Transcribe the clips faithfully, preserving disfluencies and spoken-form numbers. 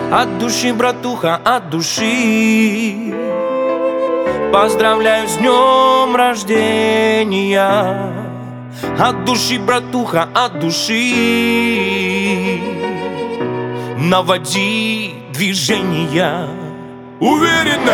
От души, братуха, от души поздравляю с днем рождения. От души, братуха, от души наводи движения уверенно.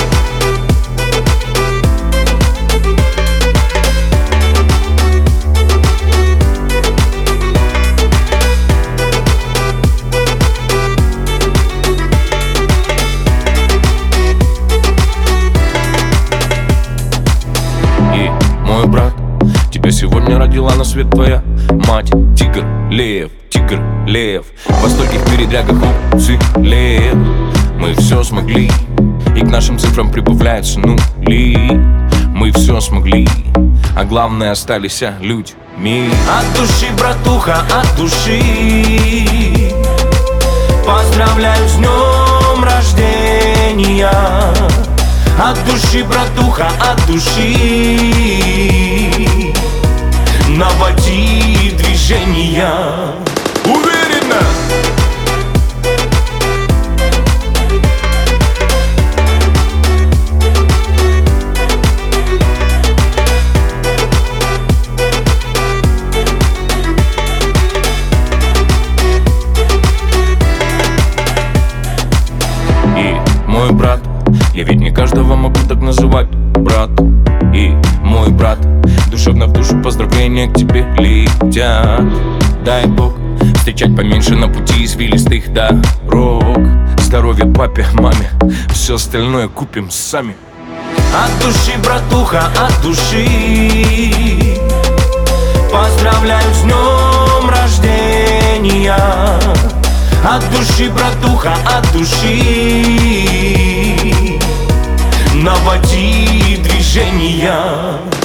И мой брат, тебя сегодня родила на свет твоя мать. Тигр, лев, тигр, лев, во стольких передрягах уцелев. Мы все смогли, и к нашим цифрам прибавляются нули. Мы все смогли, а главное остались людьми. От души, братуха, от души поздравляю с днем рождения. От души, братуха, от души наводи движения уверенно. И мой брат, я ведь не каждого могу так называть, брат. И мой брат, душевно в душу поздравления к тебе летят. Дай Бог встречать поменьше на пути извилистых дорог. Здоровья папе, маме, все остальное купим сами. От души, братуха, от души поздравляю с днем рождения. От души, братуха, от души наводи движения.